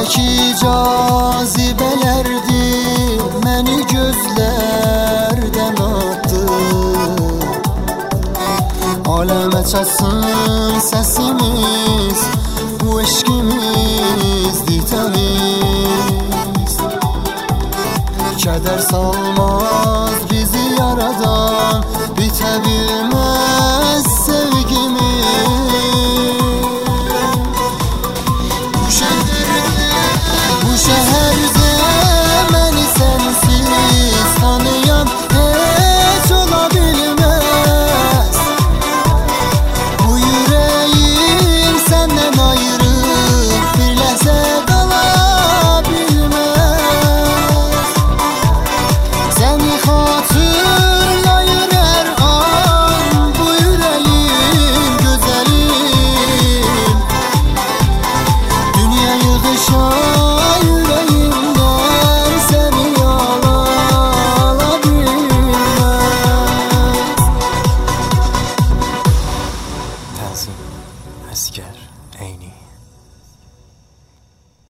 Gökteki cazibelerdi məni gözlərdən attı. Aləmə çatsın səsimiz, bu eşqimizdir təmiz. Kədər salmaz bizi yaradan, bitə bilməz sevgimiz. Bu şəhərdə məni sənsiz tanıyan heç ola bilməz. Bu yüreğim səndən ayrı bir ləhzə qala bilməz. Səni xatırlayır hər an bu yüreğim gözəlim. Dünya yığışar yüreğimdən səni ala bilməz. Tənzim Əsgər Eyni.